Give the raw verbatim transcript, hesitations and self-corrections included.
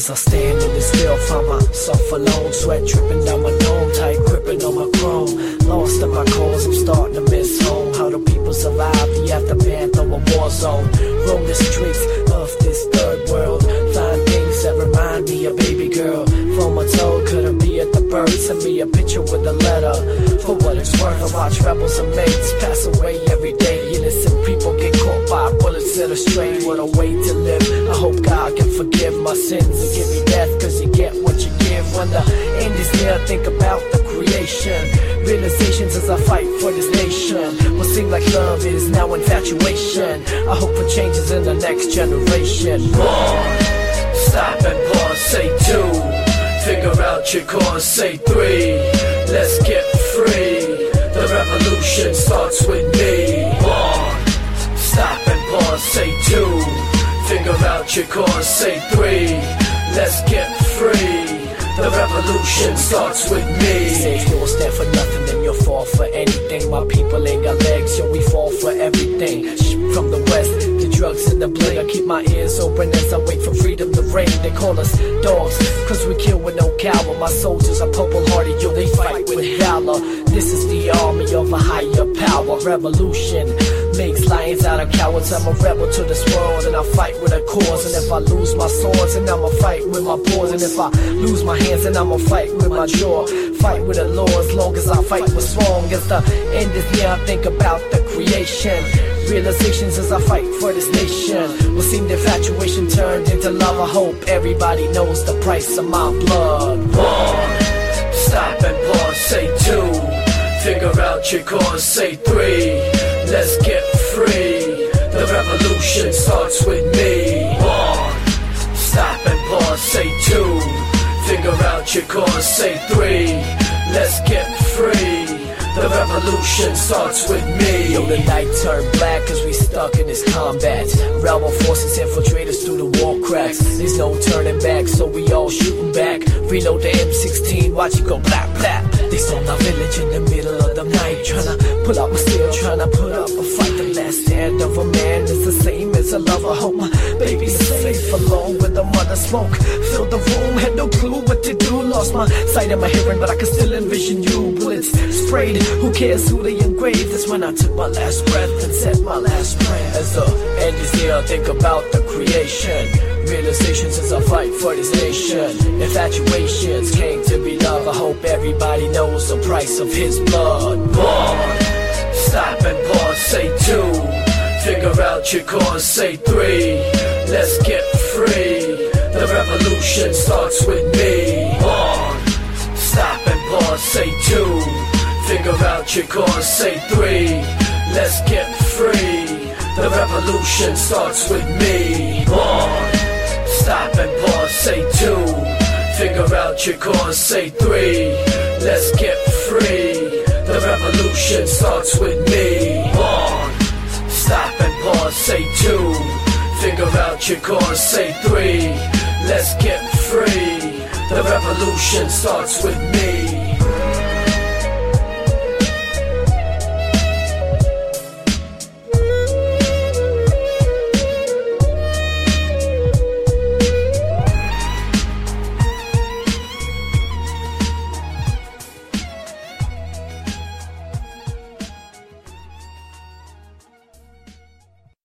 As I stand in this field, find myself alone, sweat dripping down my dome, tight gripping on my chrome. Lost in my cause, I'm starting to miss home. How do people survive the aftermath of a war zone? Roam the streets of this third world, find things that remind me of baby girl. From my toe, couldn't be at the birth, send me a picture with a letter. For what it's worth, I watch rebels and mates pass away every day. Innocent people get caught by bullets that are straight. What a way to live. I hope God can forgive my sins and give me death, cause you get what you give. When the end is near, I think about the creation, realizations as I fight for this nation. What seemed like love is now infatuation. I hope for changes in the next generation. One, stop and pause, say two, figure out your cause, say three, let's get free. The revolution starts with me. One, stop and pause, say two, figure out your cause, say three, let's get free. The revolution starts with me. Say you'll stand for nothing, then you'll fall for anything. My people ain't got legs, so we fall for everything. From the west, the drugs in the bling. I keep my ears open as I wait for freedom to reign. They call us dogs, cause we kill with no cower. My soldiers are purple-hearted, yo, they fight with valor. This is the army of a higher power. Revolution makes lions out of cowards. I'm a rebel to this world, and I fight with a cause. And if I lose my swords, and I'ma fight with my paws. And if I lose my hands, and I'ma fight with my jaw. Fight with the law as long as I fight what's wrong. As the end is near, I think about the creation, realizations as I fight for this nation. What seemed infatuation turned into love. I hope everybody knows the price of my blood. One, stop and pause, say two, figure out your cause, say three, let's get free. The revolution starts with me. One, stop and pause, say two, figure out your cause, say three, let's get free. The revolution starts with me. Yo, the night turned black cause we stuck in this combat. Rebel forces infiltrate us through the wall cracks. There's no turning back, so we all shooting back. Reload the M sixteen, watch it go blah blah. They stormed our village in the middle of the night, tryna pull out my steel, tryna put up a fight. The last stand of a man is the same as a lover. Hope my baby's safe alone with the mother smoke. Filled the room, had no clue what to do. Lost my sight and my hearing, but I can still envision you. Bullets sprayed, who cares who they engrave? That's when I took my last breath and said my last prayer. As the end is here, I think about the creation, realizations as I fight for this nation. Infatuations came to be love. I hope everybody knows the price of his blood. One, stop and pause, say two, figure out your cause, say three, let's get free. The revolution starts with me. One, stop and pause, say two, figure out your cause, say three, let's get free. The revolution starts with me. One, stop and pause, say two, figure out your cause, say three, let's get free. The revolution starts with me. One, stop and pause, say two, figure out your cause, say three, let's get free. The revolution starts with me.